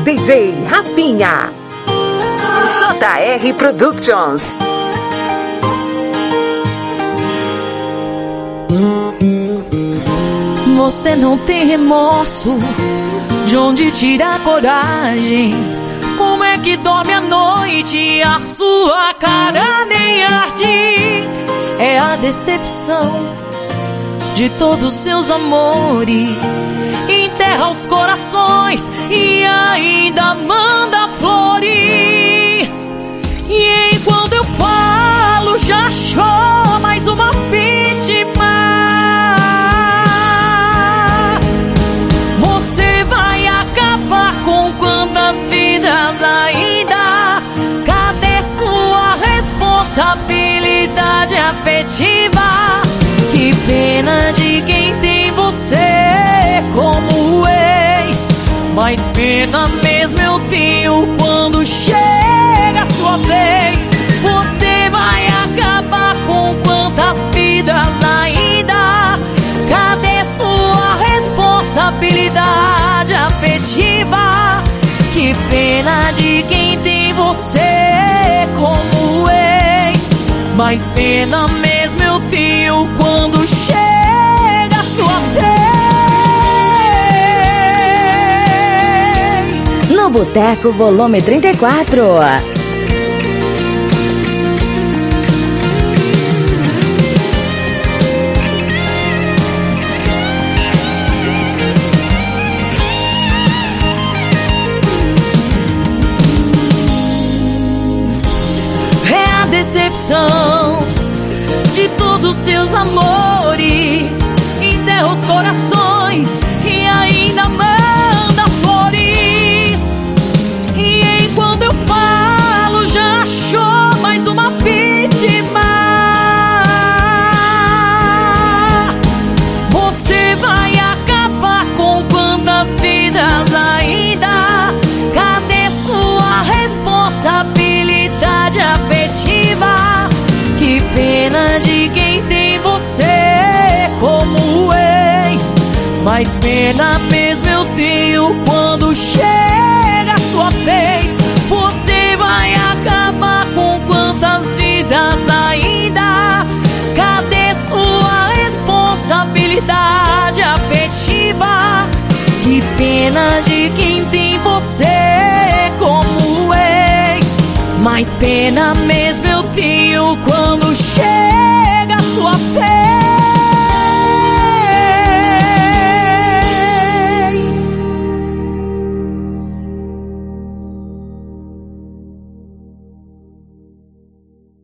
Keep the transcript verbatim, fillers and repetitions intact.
D J Rafinha. J R Productions. Você não tem remorso, de onde tira a coragem? Como é que dorme à noite, a sua cara nem arde? É a decepção de todos seus amores, enterra os corações e ainda manda flores. E enquanto eu falo, já achou mais uma vítima. Você vai acabar com quantas vidas ainda? Cadê sua responsabilidade afetiva? Que pena de quem tem você como ex. Mas pena mesmo eu tenho quando chega a sua vez. Você vai acabar com quantas vidas ainda? Cadê sua responsabilidade afetiva? Que pena de quem tem você como ex. Mas pena mesmo eu tenho quando chega a sua vez. No Boteco Volume trinta e quatro. Decepção de todos seus amores, enterra os corações e ainda manda flores. E enquanto eu falo, já achou mais uma vítima. Você vai acabar com quantas vidas ainda? Cadê sua responsabilidade afetiva? Que pena de quem tem você como ex. Mas pena mesmo eu tenho quando chega a sua vez. Você vai acabar com quantas vidas ainda? Cadê sua responsabilidade afetiva? Que pena de quem tem você como ex. Mas pena mesmo eu tenho quando chega a sua vez.